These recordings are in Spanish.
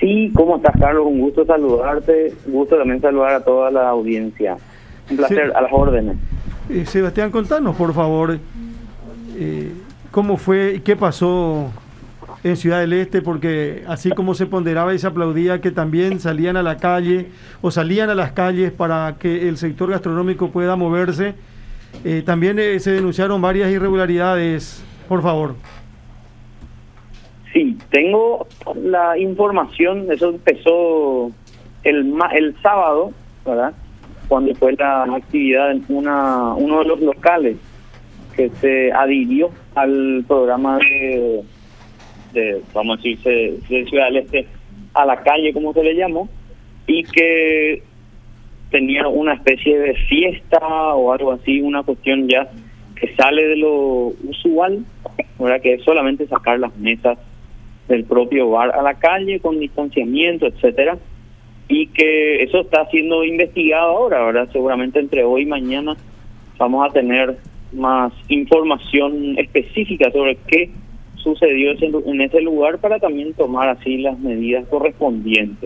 Sí, ¿cómo estás, Carlos? Un gusto saludarte, un gusto también saludar a toda la audiencia. Un placer, Sí. a las órdenes. Sebastián, contanos, por favor, cómo fue y qué pasó en Ciudad del Este, porque así como se ponderaba y se aplaudía que también salían a la calle o salían a las calles para que el sector gastronómico pueda moverse, también se denunciaron varias irregularidades, por favor. Sí, tengo la información, eso empezó el sábado, ¿verdad? Cuando fue la actividad en uno de los locales que se adhirió al programa vamos a decirse, de Ciudad del Este a la calle, como se le llamó, y que tenía una especie de fiesta o algo así, una cuestión ya que sale de lo usual, ¿verdad? Que es solamente sacar las mesas del propio bar a la calle con distanciamiento, etcétera, y que eso está siendo investigado ahora, ¿verdad? Seguramente entre hoy y mañana vamos a tener más información específica sobre qué sucedió en ese lugar para también tomar así las medidas correspondientes.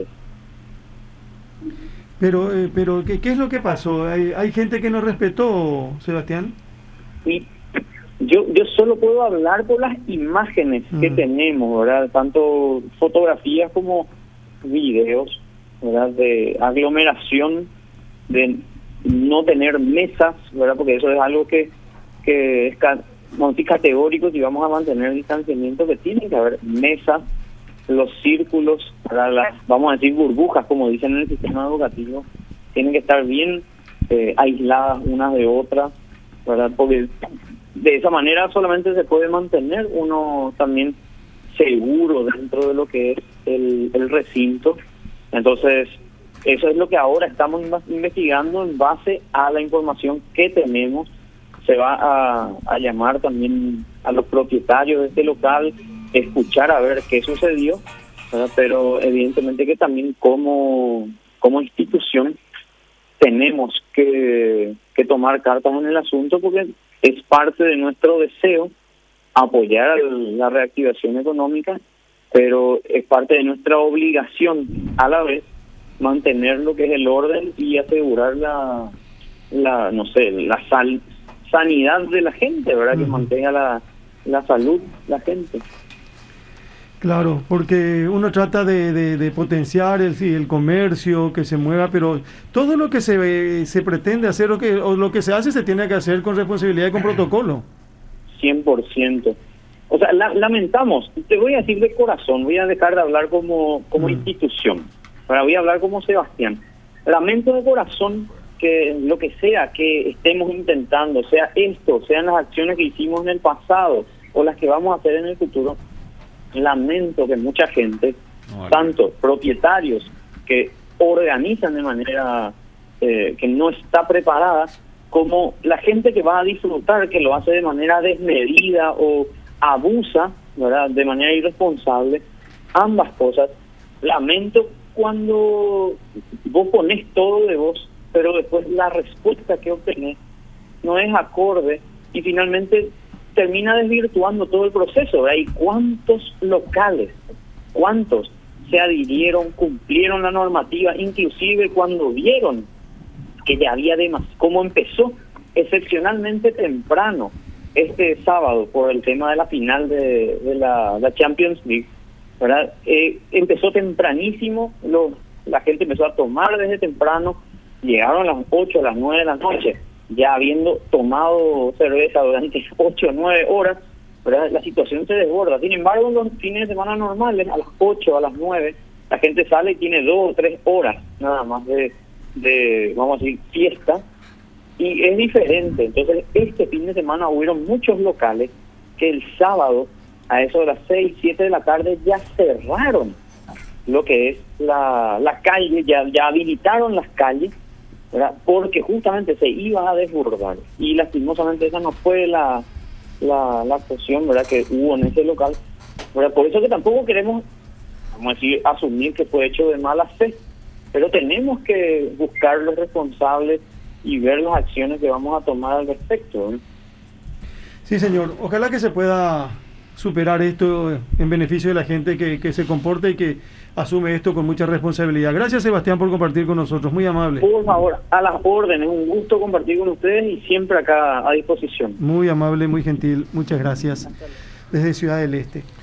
Pero ¿qué es lo que pasó? ¿Hay gente que no respetó, Sebastián? Y yo solo puedo hablar por las imágenes que tenemos, ¿verdad? Tanto fotografías como videos, ¿verdad? De aglomeración, de no tener mesas, ¿verdad? Porque eso es algo que es categórico. Si vamos a mantener el distanciamiento, que tienen que haber mesas, los círculos, ¿verdad? Vamos a decir burbujas, como dicen en el sistema educativo, tienen que estar bien aisladas unas de otras, ¿verdad? Porque de esa manera solamente se puede mantener uno también seguro dentro de lo que es el recinto. Entonces, eso es lo que ahora estamos investigando en base a la información que tenemos. Se va a llamar también a los propietarios de este local, escuchar a ver qué sucedió, ¿verdad? Pero evidentemente que también como institución tenemos que tomar cartas en el asunto, porque es parte de nuestro deseo apoyar la reactivación económica, pero es parte de nuestra obligación a la vez mantener lo que es el orden y asegurar la sanidad de la gente, ¿verdad? Que mantenga la salud la gente. Claro, porque uno trata de potenciar el comercio, que se mueva, pero todo lo que se pretende hacer o lo que se hace se tiene que hacer con responsabilidad y con protocolo. 100%. O sea, lamentamos, te voy a decir de corazón, voy a dejar de hablar como institución, ahora voy a hablar como Sebastián. Lamento de corazón que lo que sea que estemos intentando, sea esto, sean las acciones que hicimos en el pasado o las que vamos a hacer en el futuro, lamento que mucha gente, tanto propietarios que organizan de manera que no está preparada, como la gente que va a disfrutar, que lo hace de manera desmedida o abusa, ¿verdad?, de manera irresponsable, ambas cosas. Lamento cuando vos pones todo de vos, pero después la respuesta que obtenés no es acorde y finalmente termina desvirtuando todo el proceso, ¿verdad? ¿Y cuántos locales, cuántos se adhirieron, cumplieron la normativa, inclusive cuando vieron que ya había cómo empezó excepcionalmente temprano este sábado por el tema de la final de la Champions League, ¿verdad? Empezó tempranísimo, la gente empezó a tomar desde temprano, llegaron a las 8, a las 9 de la noche, ya habiendo tomado cerveza durante 8 o 9 horas, ¿verdad? La situación se desborda. Sin embargo, en los fines de semana normales, a las 8, a las 9, la gente sale y tiene 2 o 3 horas nada más de vamos a decir, fiesta, y es diferente. Entonces, este fin de semana hubieron muchos locales que el sábado, a eso de las 6, 7 de la tarde, ya cerraron lo que es la calle, ya habilitaron las calles, ¿verdad? Porque justamente se iba a desbordar, y lastimosamente esa no fue la actuación, ¿verdad?, que hubo en ese local, ¿verdad? Por eso que tampoco queremos, vamos a decir, asumir que fue hecho de mala fe, pero tenemos que buscar los responsables y ver las acciones que vamos a tomar al respecto, ¿eh? Sí, señor. Ojalá que se pueda superar esto en beneficio de la gente que se comporte y que asume esto con mucha responsabilidad. Gracias, Sebastián, por compartir con nosotros, muy amable. Por favor, a las órdenes, un gusto compartir con ustedes y siempre acá a disposición. Muy amable, muy gentil, muchas gracias. Desde Ciudad del Este.